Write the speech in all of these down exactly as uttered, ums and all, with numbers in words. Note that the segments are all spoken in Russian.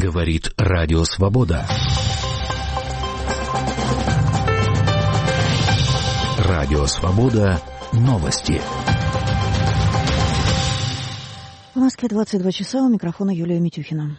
Говорит Радио Свобода. Радио Свобода. Новости. В Москве двадцать два часа, у микрофона Юлия Митюхина.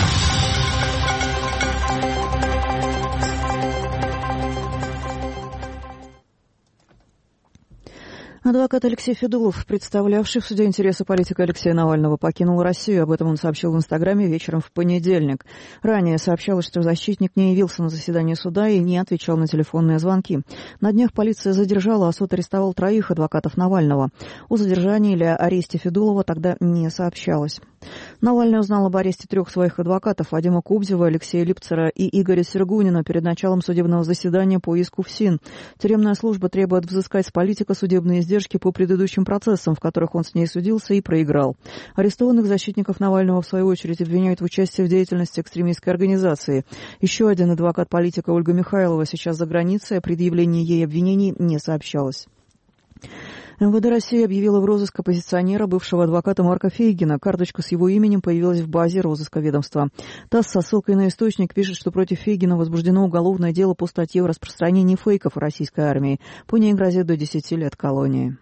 Адвокат Алексей Федулов, представлявший в суде интересы политика Алексея Навального, покинул Россию. Об этом он сообщил в Инстаграме вечером в понедельник. Ранее сообщалось, что защитник не явился на заседание суда и не отвечал на телефонные звонки. На днях полиция задержала, а суд арестовал троих адвокатов Навального. О задержании или аресте Федулова тогда не сообщалось. Навальный узнал об аресте трех своих адвокатов: Вадима Кубзева, Алексея Липцера и Игоря Сергунина перед началом судебного заседания по иску ФСИН. Тюремная служба требует взыскать с политика судебные издержки по предыдущим процессам, в которых он с ней судился и проиграл. Арестованных защитников Навального, в свою очередь, обвиняют в участии в деятельности экстремистской организации. Еще один адвокат политика, Ольга Михайлова, сейчас за границей, о предъявлении ей обвинений не сообщалось. эм вэ дэ России объявила в розыск оппозиционера, бывшего адвоката Марка Фейгина. Карточка с его именем появилась в базе розыска ведомства. ТАСС со ссылкой на источник пишет, что против Фейгина возбуждено уголовное дело по статье о распространении фейков российской армии. По ней грозит до десяти лет колонии.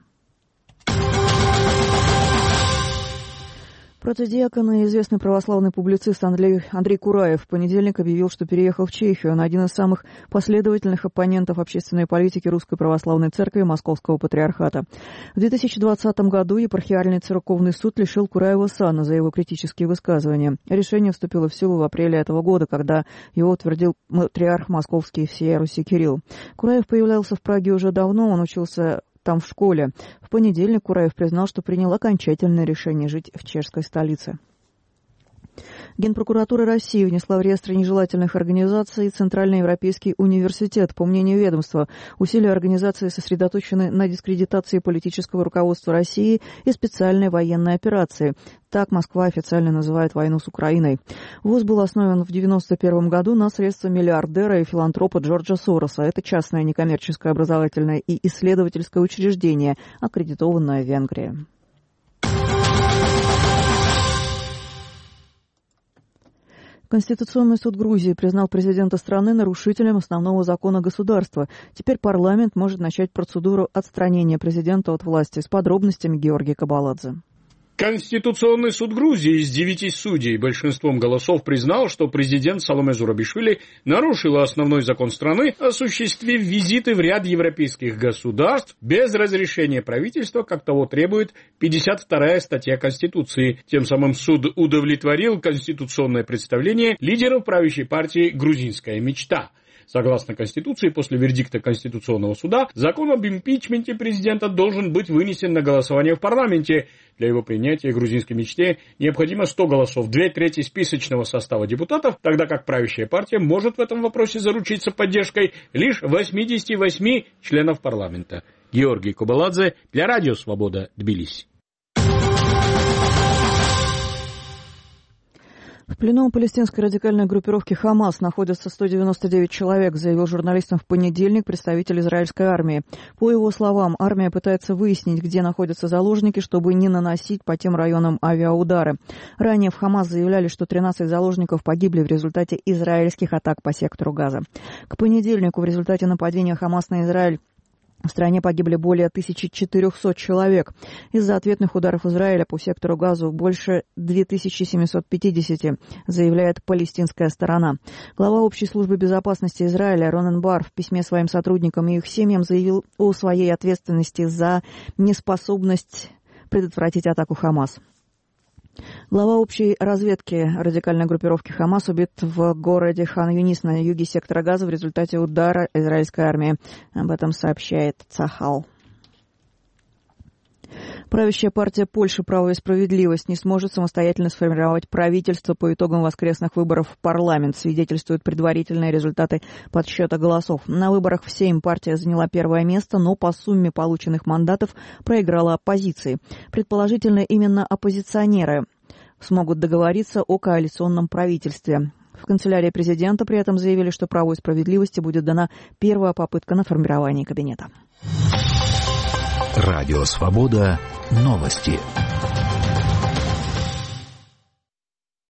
Протодиакон и известный православный публицист Андрей, Андрей Кураев в понедельник объявил, что переехал в Чехию. Он один из самых последовательных оппонентов общественной политики Русской Православной Церкви Московского Патриархата. В две тысячи двадцатом году епархиальный церковный суд лишил Кураева сана за его критические высказывания. Решение вступило в силу в апреле этого года, когда его утвердил патриарх Московский всея Руси Кирилл. Кураев появлялся в Праге уже давно, он учился там в школе. В понедельник Кураев признал, что принял окончательное решение жить в чешской столице. Генпрокуратура России внесла в реестр нежелательных организаций Центральный Европейский университет. По мнению ведомства, усилия организации сосредоточены на дискредитации политического руководства России и специальной военной операции. Так Москва официально называет войну с Украиной. ВУЗ был основан в девяносто первом году на средства миллиардера и филантропа Джорджа Сороса. Это частное некоммерческое образовательное и исследовательское учреждение, аккредитованное в Венгрии. Конституционный суд Грузии признал президента страны нарушителем основного закона государства. Теперь парламент может начать процедуру отстранения президента от власти. С подробностями Георгий Кабаладзе. Конституционный суд Грузии из девяти судей большинством голосов признал, что президент Саломе Зурабишвили нарушил основной закон страны, осуществив визиты в ряд европейских государств без разрешения правительства, как того требует пятьдесят вторая статья Конституции. Тем самым суд удовлетворил конституционное представление лидеров правящей партии «Грузинская мечта». Согласно Конституции, после вердикта Конституционного суда, закон об импичменте президента должен быть вынесен на голосование в парламенте. Для его принятия грузинской мечте необходимо сто голосов, две трети списочного состава депутатов, тогда как правящая партия может в этом вопросе заручиться поддержкой лишь восьмидесяти восьми членов парламента. Георгий Кабаладзе для Радио Свобода, Тбилиси. В плену у палестинской радикальной группировки «Хамас» находятся сто девяносто девять человек, заявил журналистам в понедельник представитель израильской армии. По его словам, армия пытается выяснить, где находятся заложники, чтобы не наносить по тем районам авиаудары. Ранее в «Хамас» заявляли, что тринадцать заложников погибли в результате израильских атак по сектору Газа. К понедельнику в результате нападения «Хамас» на Израиль в стране погибли более тысячи четырехсот человек. Из-за ответных ударов Израиля по сектору Газа больше две тысячи семьсот пятьдесят, заявляет палестинская сторона. Глава Общей службы безопасности Израиля Ронен Бар в письме своим сотрудникам и их семьям заявил о своей ответственности за неспособность предотвратить атаку Хамас. Глава общей разведки радикальной группировки «Хамас» убит в городе Хан-Юнис на юге сектора Газа в результате удара израильской армии. Об этом сообщает Цахал. Правящая партия Польши «Право и справедливость» не сможет самостоятельно сформировать правительство по итогам воскресных выборов в парламент, свидетельствуют предварительные результаты подсчета голосов. На выборах в Сейм партия заняла первое место, но по сумме полученных мандатов проиграла оппозиции. Предположительно, именно оппозиционеры смогут договориться о коалиционном правительстве. В канцелярии президента при этом заявили, что «Праву и справедливости» будет дана первая попытка на формирование кабинета. Радио Свобода. Новости.